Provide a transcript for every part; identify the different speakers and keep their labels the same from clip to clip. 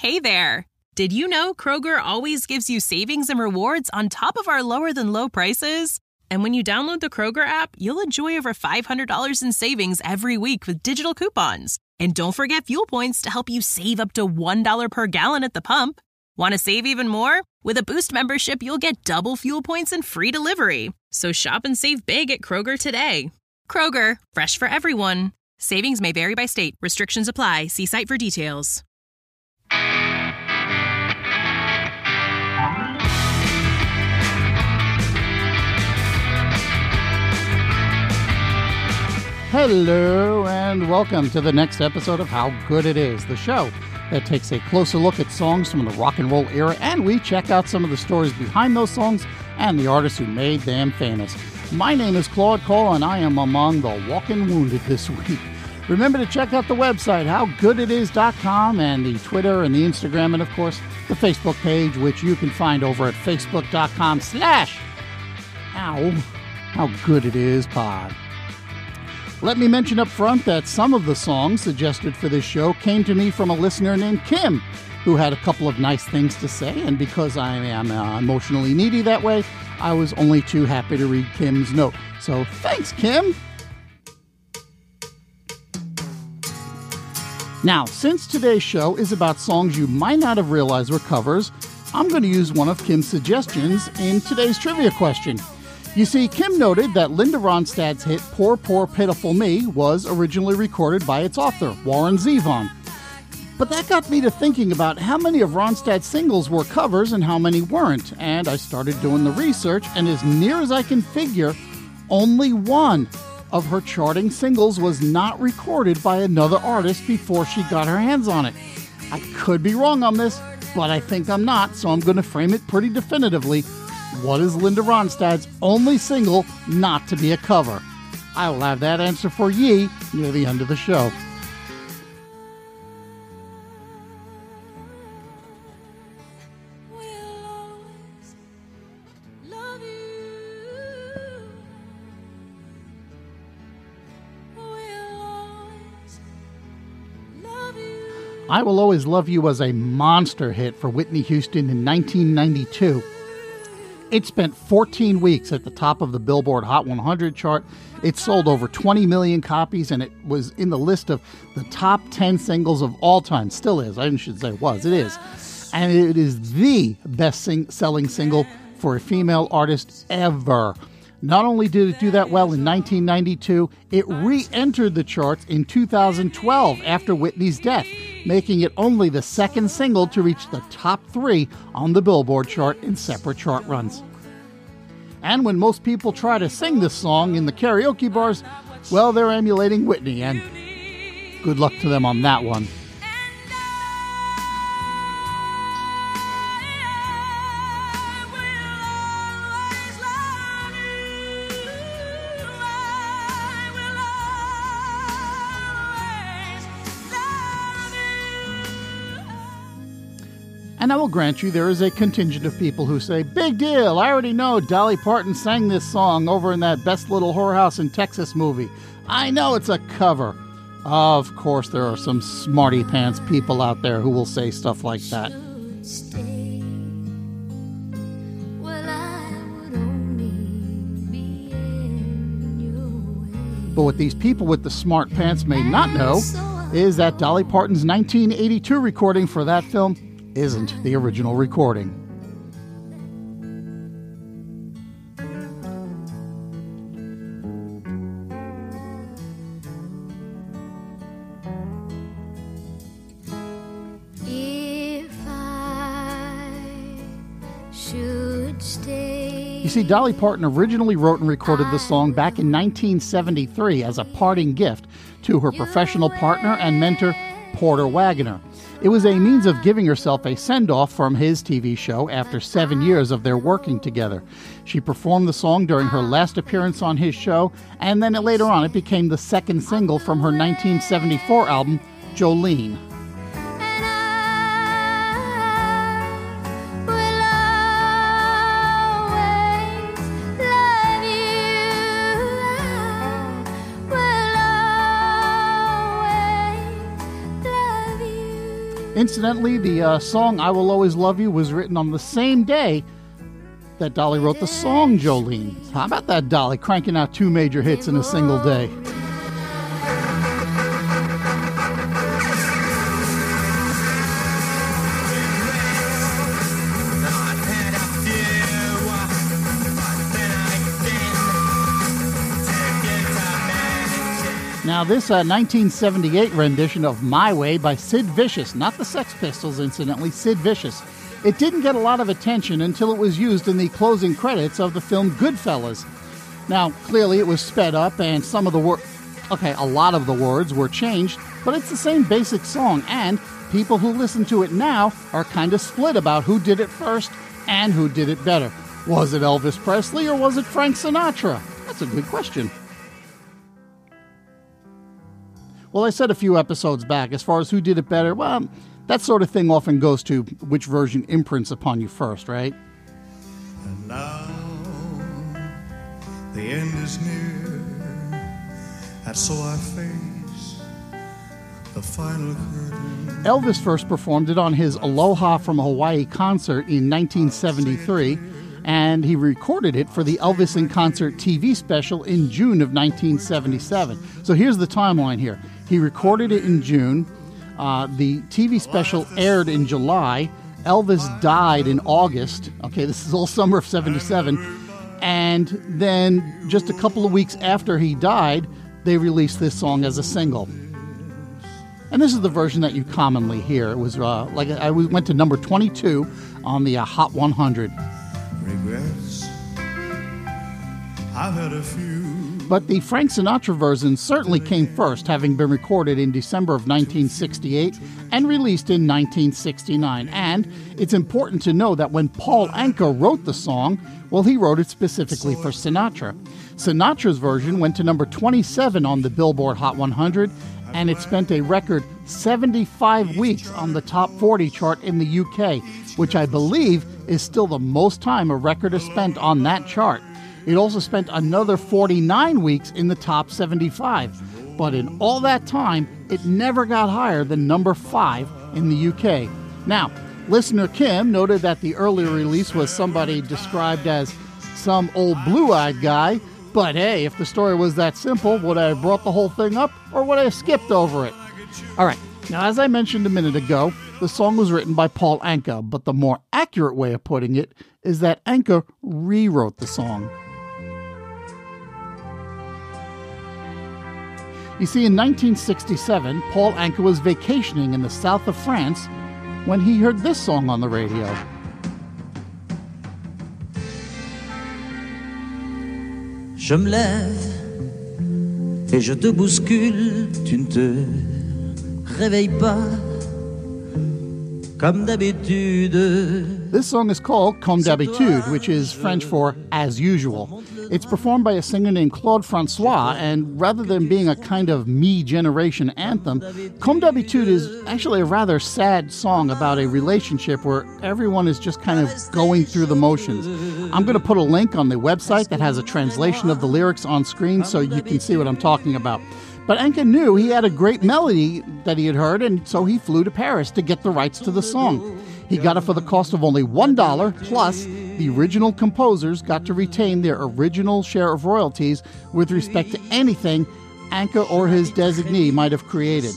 Speaker 1: Hey there! Did you know Kroger always gives you savings and rewards on top of our lower-than-low prices? And when you download the Kroger app, you'll enjoy over $500 in savings every week with digital coupons. And don't forget fuel points to help you save up to $1 per gallon at the pump. Want to save even more? With a Boost membership, you'll get double fuel points and free delivery. So shop and save big at Kroger today. Kroger, fresh for everyone. Savings may vary by state. Restrictions apply. See site for details.
Speaker 2: Hello and welcome to the next episode of How Good It Is, the show that takes a closer look at songs from the rock and roll era, and we check out some of the stories behind those songs and the artists who made them famous. My name is Claude Cole, and I am among the walking wounded this week. Remember to check out the website, howgooditis.com, and the Twitter and the Instagram, and of course, the Facebook page, which you can find over at facebook.com/howgooditis.pod. Let me mention up front that some of the songs suggested for this show came to me from a listener named Kim, who had a couple of nice things to say, and because I am emotionally needy that way, I was only too happy to read Kim's note. So thanks, Kim! Now, since today's show is about songs you might not have realized were covers, I'm going to use one of Kim's suggestions in today's trivia question. You see, Kim noted that Linda Ronstadt's hit Poor, Poor, Pitiful Me was originally recorded by its author, Warren Zevon. But that got me to thinking about how many of Ronstadt's singles were covers and how many weren't, and I started doing the research, and as near as I can figure, only one of her charting singles was not recorded by another artist before she got her hands on it. I could be wrong on this, but I think I'm not, so I'm going to frame it pretty definitively. What is Linda Ronstadt's only single not to be a cover? I will have that answer for ye near the end of the show. I Will Always Love You was a monster hit for Whitney Houston in 1992. It spent 14 weeks at the top of the Billboard Hot 100 chart. It sold over 20 million copies, and it was in the list of the top 10 singles of all time. Still is. I should say was. It is. And it is the best-selling single for a female artist ever. Not only did it do that well in 1992, it re-entered the charts in 2012 after Whitney's death, making it only the second single to reach the top 3 on the Billboard chart in separate chart runs. And when most people try to sing this song in the karaoke bars, well, they're emulating Whitney, and good luck to them on that one. And I will grant you there is a contingent of people who say, big deal, I already know Dolly Parton sang this song over in that Best Little Whorehouse in Texas movie. I know it's a cover. Of course, there are some smarty pants people out there who will say stuff like that. But what these people with the smart pants may not know is that Dolly Parton's 1982 recording for that film isn't the original recording.
Speaker 3: If I should stay.
Speaker 2: You see, Dolly Parton originally wrote and recorded the song back in 1973 as a parting gift to her professional partner and mentor, Porter Wagoner. It was a means of giving herself a send-off from his TV show after 7 years of their working together. She performed the song during her last appearance on his show, and then later on it became the second single from her 1974 album, Jolene. Incidentally, the song I Will Always Love You was written on the same day that Dolly wrote the song Jolene. How about that, Dolly, cranking out 2 major hits in a single day? Now, this 1978 rendition of My Way by Sid Vicious, not the Sex Pistols, incidentally, Sid Vicious, it didn't get a lot of attention until it was used in the closing credits of the film Goodfellas. Now, clearly it was sped up and some of the a lot of the words were changed, but it's the same basic song, and people who listen to it now are kind of split about who did it first and who did it better. Was it Elvis Presley or was it Frank Sinatra? That's a good question. Well, I said a few episodes back, as far as who did it better, well, that sort of thing often goes to which version imprints upon you first, right?
Speaker 4: And now the end is near, and so I face the final curtain.
Speaker 2: Elvis first performed it on his Aloha from Hawaii concert in 1973, and he recorded it for the Elvis in Concert TV special in June of 1977. So here's the timeline here. He recorded it in June. The TV special aired in July. Elvis died in August. Okay, this is all summer of 77. And then just a couple of weeks after he died, they released this song as a single. And this is the version that you commonly hear. It was I went to number 22 on the Hot 100.
Speaker 4: Regrets, I've had a few.
Speaker 2: But the Frank Sinatra version certainly came first, having been recorded in December of 1968 and released in 1969. And it's important to know that when Paul Anka wrote the song, well, he wrote it specifically for Sinatra. Sinatra's version went to number 27 on the Billboard Hot 100, and it spent a record 75 weeks on the top 40 chart in the UK, which I believe is still the most time a record is spent on that chart. It also spent another 49 weeks in the top 75, but in all that time, it never got higher than number 5 in the UK. Now, listener Kim noted that the earlier release was somebody described as some old blue-eyed guy, but hey, if the story was that simple, would I have brought the whole thing up, or would I have skipped over it? All right, now as I mentioned a minute ago, the song was written by Paul Anka, but the more accurate way of putting it is that Anka rewrote the song. You see, in 1967, Paul Anka was vacationing in the south of France when he heard this song on the radio.
Speaker 5: Je me lève et je te bouscule, tu ne te réveilles pas comme d'habitude.
Speaker 2: This song is called Comme d'habitude, which is French for as usual. It's performed by a singer named Claude Francois, and rather than being a kind of me-generation anthem, Comme d'habitude is actually a rather sad song about a relationship where everyone is just kind of going through the motions. I'm going to put a link on the website that has a translation of the lyrics on screen so you can see what I'm talking about. But Anka knew he had a great melody that he had heard, and so he flew to Paris to get the rights to the song. He got it for the cost of only $1, plus the original composers got to retain their original share of royalties with respect to anything Anka or his designee might have created.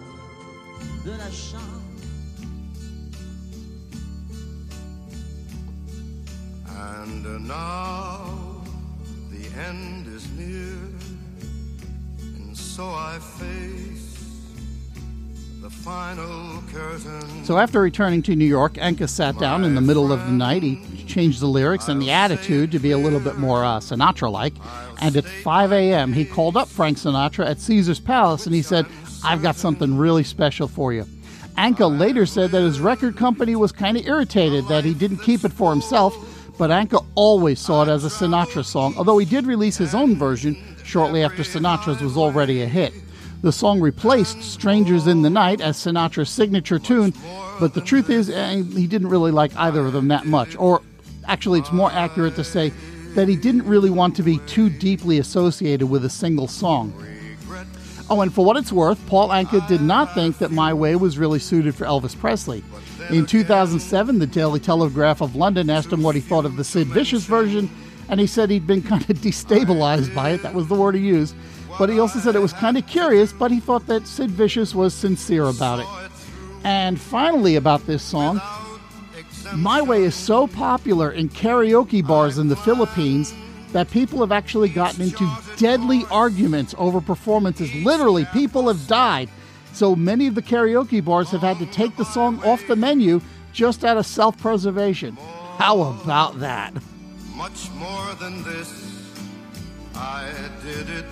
Speaker 4: And now the end is near, and so I face the final curtain.
Speaker 2: So after returning to New York, Anka sat down in the middle of the night. He changed the lyrics and the attitude to be a little bit more Sinatra-like. And at 5 a.m., he called up Frank Sinatra at Caesar's Palace and he said, "I've got something really special for you." Anka later said that his record company was kind of irritated that he didn't keep it for himself, but Anka always saw it as a Sinatra song, although he did release his own version shortly after Sinatra's was already a hit. The song replaced Strangers in the Night as Sinatra's signature tune, but the truth is he didn't really like either of them that much. Or actually, it's more accurate to say that he didn't really want to be too deeply associated with a single song. Oh, and for what it's worth, Paul Anka did not think that My Way was really suited for Elvis Presley. In 2007, the Daily Telegraph of London asked him what he thought of the Sid Vicious version, and he said he'd been kind of destabilized by it. That was the word he used. But he also said it was kind of curious, but he thought that Sid Vicious was sincere about it. And finally about this song, My Way is so popular in karaoke bars in the Philippines that people have actually gotten into deadly arguments over performances. Literally, people have died. So many of the karaoke bars have had to take the song off the menu just out of self-preservation. How about that?
Speaker 4: Much more than this, I did it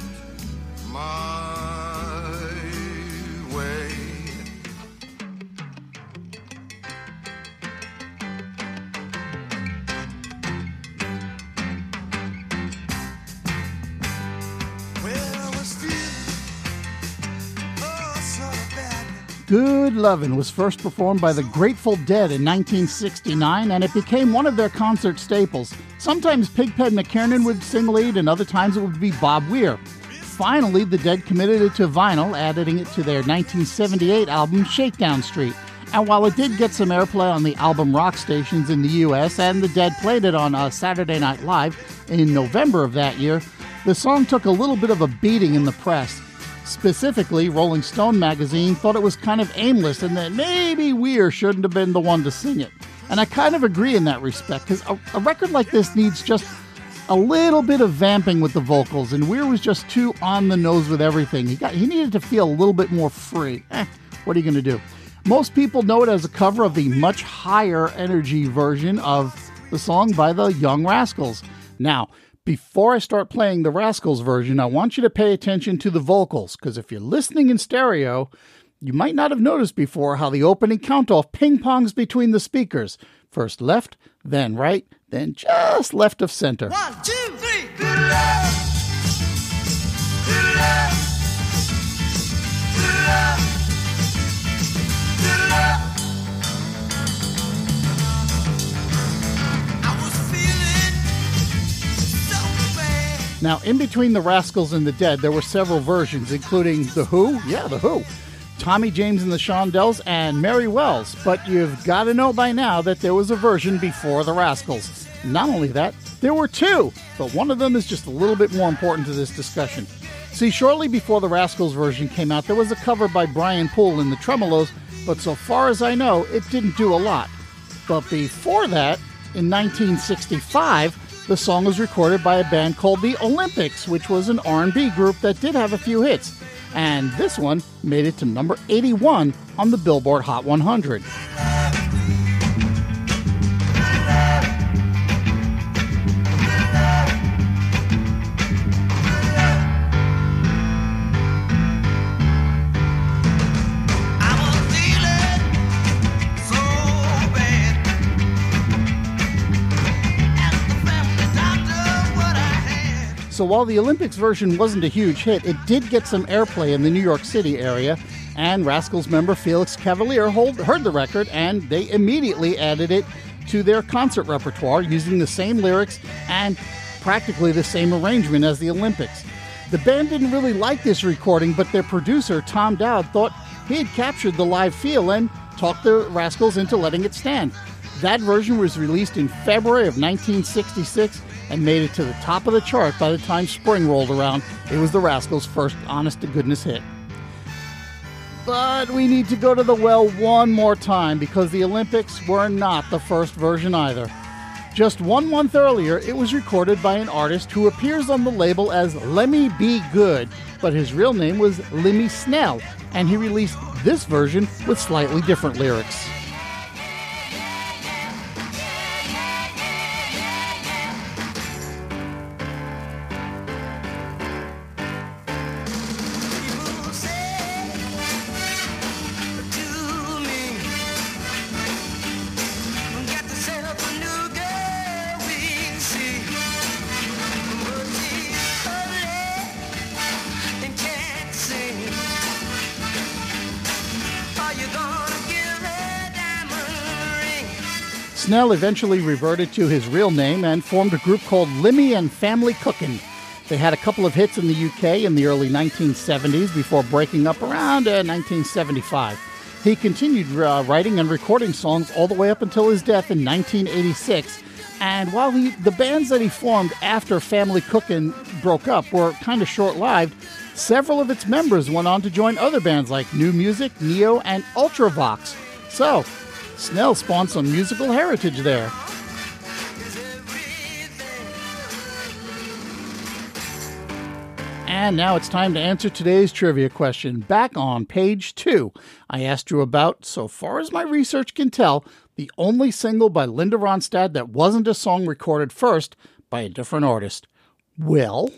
Speaker 4: my way.
Speaker 2: Good Lovin' was first performed by the Grateful Dead in 1969, and it became one of their concert staples. Sometimes Pigpen McKernan would sing lead, and other times it would be Bob Weir. Finally, the Dead committed it to vinyl, adding it to their 1978 album Shakedown Street. And while it did get some airplay on the album rock stations in the U.S., and the Dead played it on Saturday Night Live in November of that year, the song took a little bit of a beating in the press. Specifically, Rolling Stone magazine thought it was kind of aimless and that maybe Weir shouldn't have been the one to sing it. And I kind of agree in that respect, because a record like this needs just a little bit of vamping with the vocals, and Weir was just too on the nose with everything. He needed to feel a little bit more free. What are you going to do? Most people know it as a cover of the much higher energy version of the song by the Young Rascals. Now, before I start playing the Rascals version, I want you to pay attention to the vocals, because if you're listening in stereo, you might not have noticed before how the opening count-off ping-pongs between the speakers. First left, then right, then just left of center.
Speaker 6: 1, 2, 3.
Speaker 2: Now, in between the Rascals and the Dead, there were several versions, including The Who, The Who, Tommy James and the Shondells, and Mary Wells. But you've got to know by now that there was a version before the Rascals. Not only that, there were two, but one of them is just a little bit more important to this discussion. See, shortly before the Rascals version came out, there was a cover by Brian Poole in the Tremolos, but so far as I know, it didn't do a lot. But before that, in 1965, the song was recorded by a band called the Olympics, which was an R&B group that did have a few hits. And this one made it to number 81 on the Billboard Hot 100. So while the Olympics version wasn't a huge hit, it did get some airplay in the New York City area, and Rascals member Felix Cavaliere heard the record, and they immediately added it to their concert repertoire using the same lyrics and practically the same arrangement as the Olympics. The band didn't really like this recording, but their producer, Tom Dowd, thought he had captured the live feel and talked the Rascals into letting it stand. That version was released in February of 1966 and made it to the top of the chart by the time spring rolled around. It was the Rascals' first honest-to-goodness hit. But we need to go to the well one more time, because the Olympics were not the first version either. Just 1 month earlier, it was recorded by an artist who appears on the label as Lemmy B. Good, but his real name was Lemmy Snell, and he released this version with slightly different lyrics. Snell eventually reverted to his real name and formed a group called Lemmy and Family Cookin'. They had a couple of hits in the UK in the early 1970s before breaking up around 1975. He continued writing and recording songs all the way up until his death in 1986. And while the bands that he formed after Family Cookin' broke up were kind of short-lived, several of its members went on to join other bands like New Music, Neo, and Ultravox. So, Snell spawned some musical heritage there. And now it's time to answer today's trivia question. Back on page 2, I asked you about, so far as my research can tell, the only single by Linda Ronstadt that wasn't a song recorded first by a different artist. Well,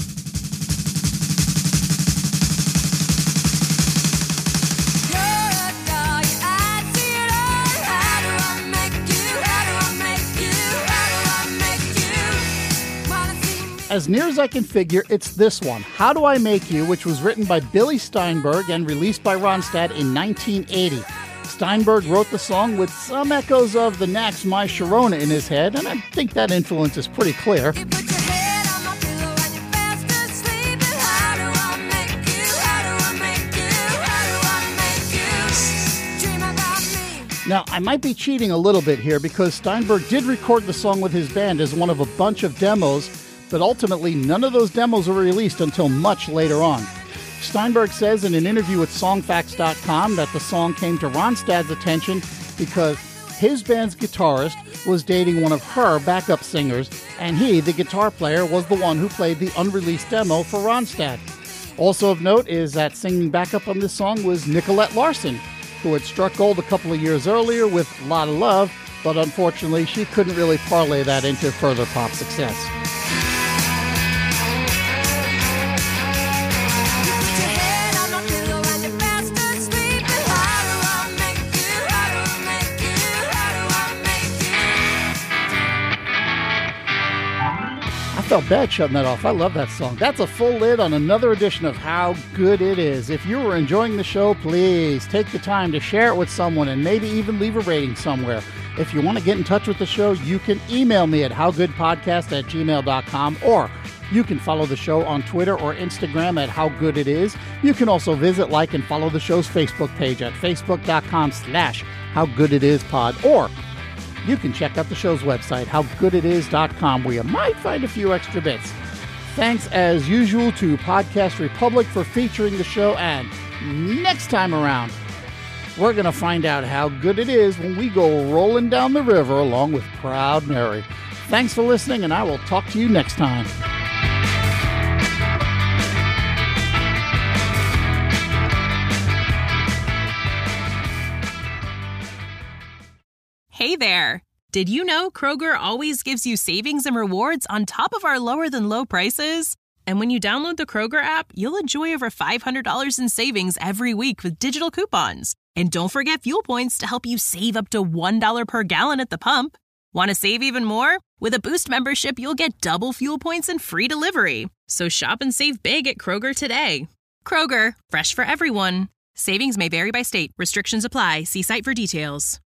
Speaker 2: as near as I can figure, it's this one, How Do I Make You, which was written by Billy Steinberg and released by Ronstadt in 1980. Steinberg wrote the song with some echoes of the Knack's My Sharona in his head, and I think that influence is pretty clear. Now, I might be cheating a little bit here because Steinberg did record the song with his band as one of a bunch of demos, but ultimately none of those demos were released until much later on. Steinberg says in an interview with Songfacts.com that the song came to Ronstadt's attention because his band's guitarist was dating one of her backup singers, and he, the guitar player, was the one who played the unreleased demo for Ronstadt. Also of note is that singing backup on this song was Nicolette Larson, who had struck gold a couple of years earlier with Lotta Love, but unfortunately she couldn't really parlay that into further pop success. I felt bad shutting that off. I love that song. That's a full lid on another edition of How Good It Is. If you were enjoying the show, please take the time to share it with someone and maybe even leave a rating somewhere. If you want to get in touch with the show, you can email me at howgoodpodcast@gmail.com, or you can follow the show on Twitter or Instagram at How Good It Is. You can also visit, like, and follow the show's Facebook page at facebook.com/howgooditispod, or you can check out the show's website, howgooditis.com, where you might find a few extra bits. Thanks, as usual, to Podcast Republic for featuring the show, and next time around, we're going to find out how good it is when we go rolling down the river along with Proud Mary. Thanks for listening, and I will talk to you next time.
Speaker 1: Hey there! Did you know Kroger always gives you savings and rewards on top of our lower-than-low prices? And when you download the Kroger app, you'll enjoy over $500 in savings every week with digital coupons. And don't forget fuel points to help you save up to $1 per gallon at the pump. Want to save even more? With a Boost membership, you'll get double fuel points and free delivery. So shop and save big at Kroger today. Kroger, fresh for everyone. Savings may vary by state. Restrictions apply. See site for details.